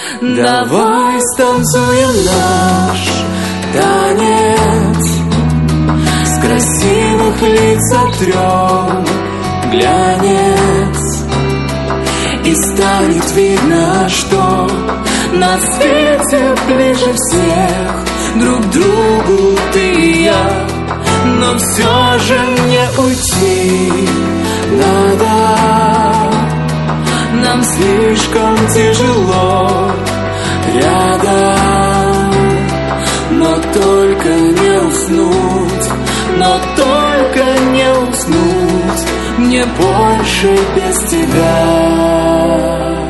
Давай станцуем наш танец, с красивых лиц сотрем глянец, и станет видно, что на свете ближе всех друг другу ты и я. Но все же не уйти надо, нам слишком тяжело рядом. Но только не уснуть, но только не уснуть мне больше без тебя.